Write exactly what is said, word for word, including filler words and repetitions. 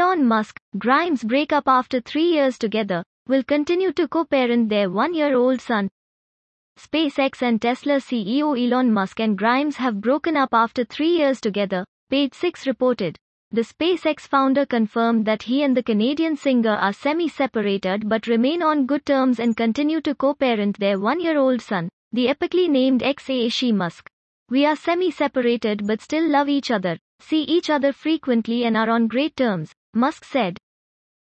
Elon Musk, Grimes break up after three years together, will continue to co-parent their one-year-old son. SpaceX and Tesla C E O Elon Musk and Grimes have broken up after three years together, Page Six reported. The SpaceX founder confirmed that he and the Canadian singer are semi-separated but remain on good terms and continue to co-parent their one-year-old son, the epically named X-A-She Musk. We are semi-separated but still love each other, see each other frequently and are on great terms, Musk said.